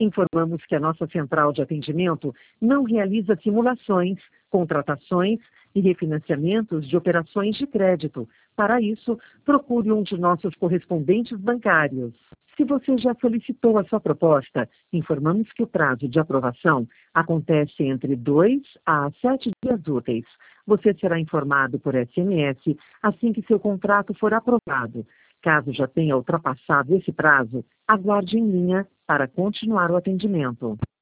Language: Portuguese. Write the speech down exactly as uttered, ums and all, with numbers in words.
Informamos que a nossa central de atendimento não realiza simulações, contratações e refinanciamentos de operações de crédito. Para isso, procure um de nossos correspondentes bancários. Se você já solicitou a sua proposta, informamos que o prazo de aprovação acontece entre dois a sete dias úteis. Você será informado por S M S assim que seu contrato for aprovado. Caso já tenha ultrapassado esse prazo, aguarde em linha para continuar o atendimento.